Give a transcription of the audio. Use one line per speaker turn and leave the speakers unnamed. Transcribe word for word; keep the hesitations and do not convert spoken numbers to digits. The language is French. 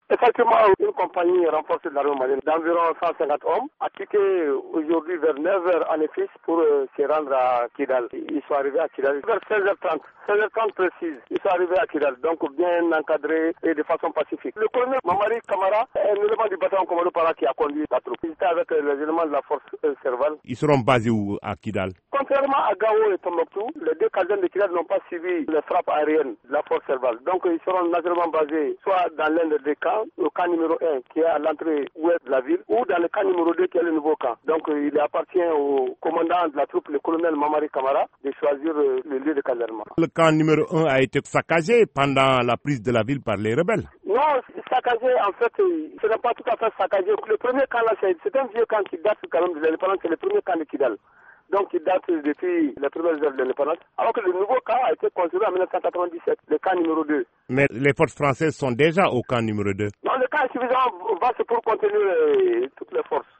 Effectivement, une compagnie renforcée de l'armée malienne d'environ cent cinquante hommes a quitté aujourd'hui vers neuf heures en effet pour euh, se rendre à Kidal. Ils sont arrivés à Kidal vers seize heures trente. seize heures trente précise. Ils sont arrivés à Kidal, donc bien encadrés et de façon pacifique. Le colonel Mamari Kamara est un élément du bataillon commando Para qui a conduit la troupe. Il était avec euh, les éléments de la force euh, Serval.
Ils seront basés où à Kidal?
Contrairement à Gao et Tombouctou, les deux casernes de Kidal n'ont pas suivi les frappes aériennes de la force Serval. Donc ils seront naturellement basés soit dans l'un des camps, le camp numéro un qui est à l'entrée ouest de la ville, ou dans le camp numéro deux qui est le nouveau camp. Donc il appartient au commandant de la troupe, le colonel Mamari Kamara, de choisir le lieu de casernement.
Le camp numéro un a été saccagé pendant la prise de la ville par les rebelles.
Non, saccagé, en fait, ce n'est pas tout à fait saccagé. Le premier camp là, c'est un vieux camp qui date quand même de l'indépendance, c'est le premier camp de Kidal. Donc il date depuis les premières heures de l'indépendance, alors que le nouveau camp a été construit en mille neuf cent quatre-vingt-dix-sept, le camp numéro deux.
Mais les forces françaises sont déjà au camp numéro deux.
Non, le camp est suffisamment vaste pour contenir euh, toutes les forces.